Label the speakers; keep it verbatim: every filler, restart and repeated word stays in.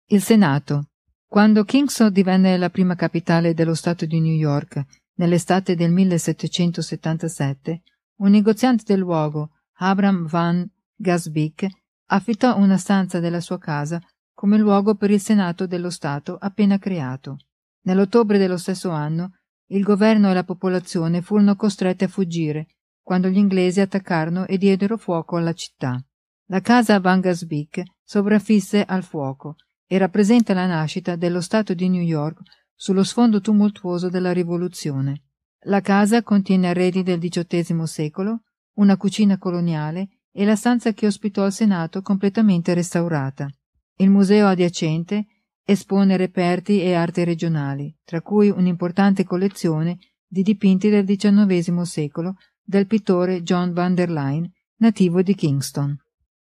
Speaker 1: Il Senato. Quando Kingston divenne la prima capitale dello Stato di New York, nell'estate del millesettecentosettantasette, un negoziante del luogo, Abram Van Gansbeek, affittò una stanza della sua casa come luogo per il Senato dello Stato appena creato. Nell'ottobre dello stesso anno, il governo e la popolazione furono costretti a fuggire, quando gli inglesi attaccarono e diedero fuoco alla città. La casa Van Gansbeek sopravvisse al fuoco e rappresenta la nascita dello Stato di New York sullo sfondo tumultuoso della Rivoluzione. La casa contiene arredi del diciottesimo secolo, una cucina coloniale e la stanza che ospitò il Senato completamente restaurata. Il museo adiacente espone reperti e arte regionali, tra cui un'importante collezione di dipinti del diciannovesimo secolo del pittore John van der Leyen, nativo di Kingston.